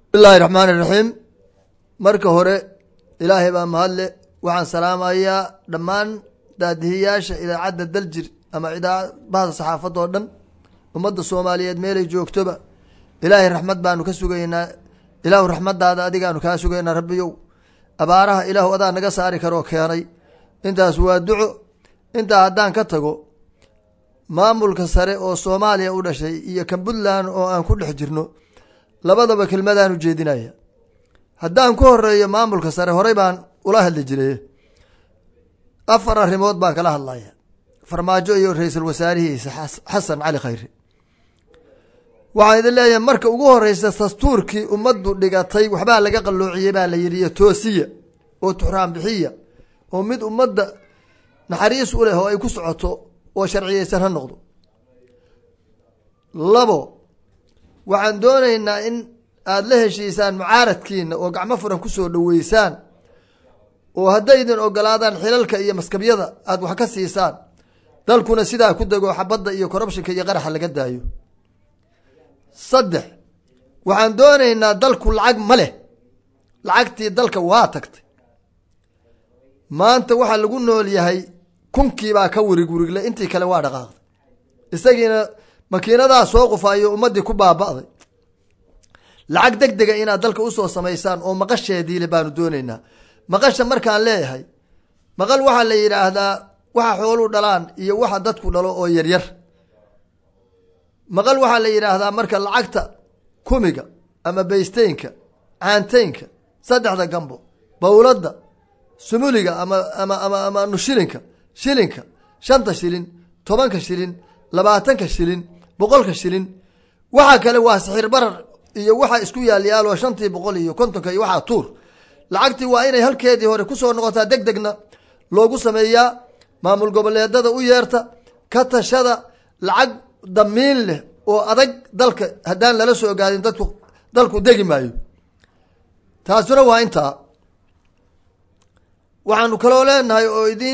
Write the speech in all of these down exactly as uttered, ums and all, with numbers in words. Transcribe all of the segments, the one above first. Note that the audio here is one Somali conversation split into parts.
bismillahi raxmaani raxiim marka hore ilaahay baa mahadle waxaan salaamayaa dhammaan daadihiyaasha idaacadda daljir ama idaacadaha saxaafadda oo dhan ummadda soomaaliyeed meelay joogtoba ilaahay raxmad baanu ka sugaynaa ilaahu raxmadaada adigaanu kaa sugaynaa rabbiyow abaaraha ilaahu adaa naga saari karoo keenay intaas waa duco intaa haddaan ka tago maamulka sare oo soomaaliya u dhashay iyo kan puntland oo aan ku dhex jirno labadaba kelmadaan ujeedinaya haddaan ku horeeyo maamulka sare horey baan ula hadli jiray afar arrimood baan kala hadlaya farmaajo iyo ra-iisul wasaarihiisa xasan cali khayre waxaan idin leeyahay marka ugu horeysa dastuurkii ummaddu dhigatay waxbaa laga qalloociyey baa la yidhi iyo toosiya oo tuxraan bixiya oo mid ummadda naxariis u leh oo ay ku socoto oo sharciyeysan ha noqdo labo waxaan doonaynaa in aada la heshiisaan mucaaradkiina oo gacmo furan kusoo dhaweysaan oo haddaydin ogolaadaan xilalka iyo maskabyada aada wax ka siisaan dalkuna sidaa ku dego xabadda iyo corruptionka iyo qaraxa laga daayo saddex waxaan doonaynaa dalku lacag ma leh lacagtii dalka waa tagtay maanta waxaa lagu nool yahay kunkiibaa ka wirig wirigle intii kale waa dhaqaaqday isagiina makiinadaa soo qufaayo ummaddii ku baaba'day lacag deg dega inaad dalka usoo samaysaan oo maqasheediile baanu doonaynaa maqasha markaan leeyahay maqal waxaa la yidhaahdaa waxa xoolu dhalaan iyo waxa dadku dhalo oo yaryar maqal waxaa la yidhaahdaa marka lacagta kumiga ama baysteynka caanteynka saddexda gambo bawladda sumuliga ama ama ama ama nushilinka shilinka shanta shilin tobanka shilin labaatanka shilin boqolka shilin waxaa kale waa sixir barar iyo waxaa isku yaalyaaloo shantii boqol iyo kontonka iyo waxaa tuur lacagtii waa inay halkeedii hore kusoo noqotaa deg degna loogu sameeyaa maamul goboleedada u yeerta ka tashada lacag damiin leh oo adag dalka haddaan lala soo gaadin dadku dalku degi maayo taasuna waa intaa waxaanu kaloo leenahay oo idin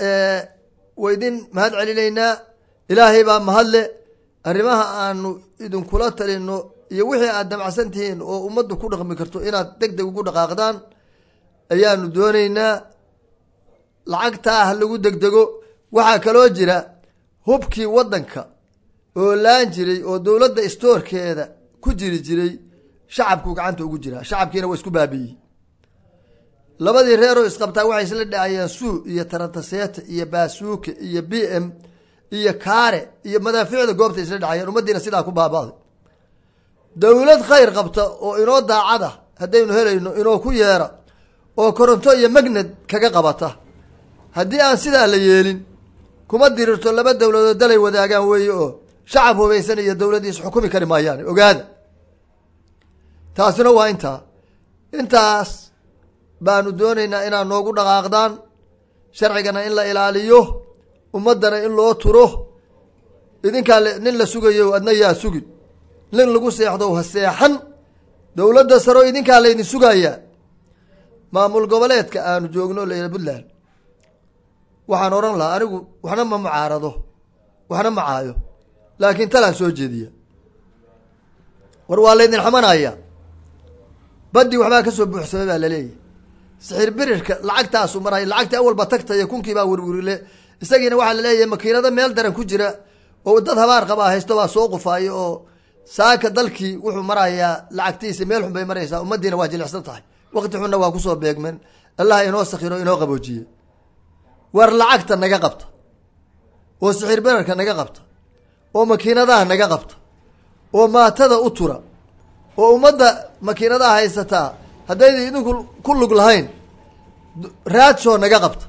wa idin mahad celinaynaa ilaahay baa mahadle arrimaha aanu idinkula talino iyo wixii aad damacsan tihiin oo ummaddu ku dhaqmi karto inaad deg deg ugu dhaqaaqdaan ayaanu doonaynaa lacagtaa ha lagu degdego waxaa kaloo jira hubkii waddanka oo laan jiray oo dowladda istoorkeeda ku jiri jiray shacabku gacanta ugu jiraa shacabkiina waa isku baabi'iyey labadii reeroo isqabtaa waxay isla dhacayeen suu iyo tarantaseeta iyo baasuuke iyo b m iyo kaare iyo madaaficda goobta isla dhacayeen ummaddiina sidaa ku baaba'day dowlad khayr qabta oo inoo daacada haddaynu helayno inoo ku yeera oo koronto iyo magned kaga qabata haddii aan sidaa la yeelin kuma dirirto laba dowladood dalay wadaagaan weeye oo shacab hubaysan iyo dowladdiis xukumi kari maayaan ogaada taasina waa intaa intaas baanu doonaynaa inaad noogu dhaqaaqdaan sharcigana in la ilaaliyo ummaddana in loo turo idinkaa nin la sugayo adna yaa sugin nin lagu seexdo ha seexan dowladda saro idinkaa laydin sugayaa maamul goboleedka aanu joogno layla puntland waxaan odhan lahaa anigu waxna ma mucaarado waxna ma caayo laakiin talaan soo jeediya war waa laydin xamanaya baddii waxbaa ka soo buuxsamay baa laleeyahy sixir birirka lacagtaasu maray lacagtii awalba tagtaya kunkiibaa wirwirile isagiina waxaa laleeyahay makiinado meel daran ku jira oo dad habaar qabaa haysto baa soo qufaayo oo saaka dalkii wuxuu marayaa lacagtiisa meel xun bay maraysaa ummaddiina waa jilicsan tahay waqti xunna waa kusoo beegmeen allah inoo sakhiro inoo qaboojiye war lacagta naga qabta oo sixir birarka naga qabta oo makiinadaha naga qabta oo maatada u tura oo ummadda makiinadaha haysataa haddayda idinku ku lug lahayn raadsoo naga qabta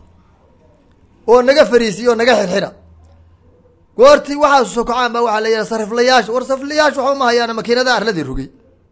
oo naga fariisiyo oo naga xirxira goortii waxaa sokocaan baa waxaa la yidhaha sariflayaasha war sariflayaashu waxba ma hayaana makiinada arladii rogay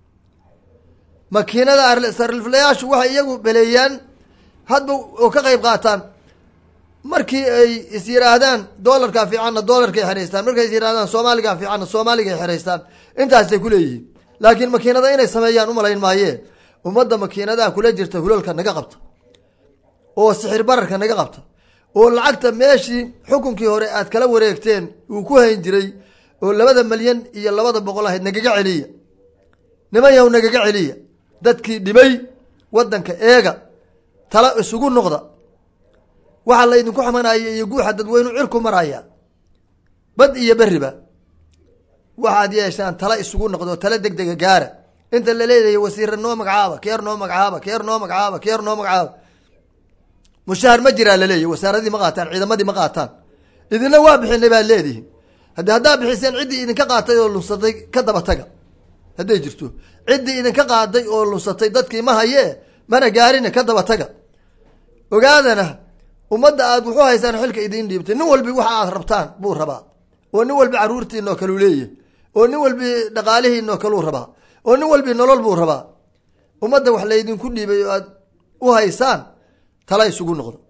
makiinada ar sariflayaashu waxay iyagu beleeyaan hadba oo ka qayb qaataan markii ay is yidhaahdaan doolarkaa fiicanna doolarkay xeraystaan markay is yidhahdaan soomaaligaa fiicanna soomaaligaay xeraystaan intaasay kuleeyihiin laakiin makiinada inay sameeyaan umalayn maayee ummadda makiinadaha kula jirta hulalka naga qabta oo sixir bararka naga qabta oo lacagta meeshii xukunkii hore aad kala wareegteen uu ku hayn jiray oo labada malyan iyo labada boqol ahayd nagaga celiya niman yaw nagaga celiya dadkii dhibay waddanka eega tala isugu noqda waxaa laydinku xamanaya iyo guuxa dadweynu cirku maraya bad iyo beriba waxaad yeeshaan tala isugu noqdo tala degdega gaara inta la leeyahay wasiir noo magacaaba keer noo magacaaba keer noo magacaaba keer noo magacaaba mushahar ma jiraa la leeyahay wasaaradii ma qaataan ciidamadii ma qaataan idina waa bixinay baa leedihiin haddii haddaa bixiseen ciddii idinka qaatay oo lunsatay ka daba taga hadday jirto ciddii idinka qaaday oo lunsatay dadkii ma hayee mana gaarina ka daba taga ogaadana ummadda aad wuxuu haysaan xilka idiin dhiibtay nin walbi waxa aad rabtaan buu rabaa oo nin walbi caruurtiinoo kaleu leeyahay oo nin walbi dhaqaalihiinoo kaleu rabaa oo nin walbi nolol buu rabaa ummadda wax laydinku dhiibay oo aad u haysaan tala isugu noqdo